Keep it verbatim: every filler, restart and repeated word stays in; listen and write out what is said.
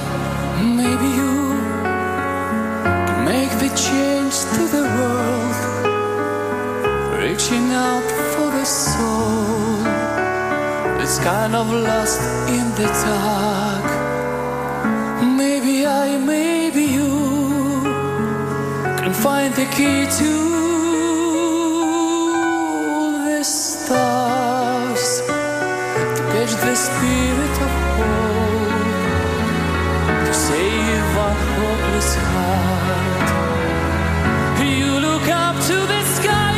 Maybe you can make the change to the world, reaching out for the soul that's kind of lost in the dark. Maybe I, maybe you can find the key to the stars, to catch the spirit of hope, to save our hopeless heart. You look up to the sky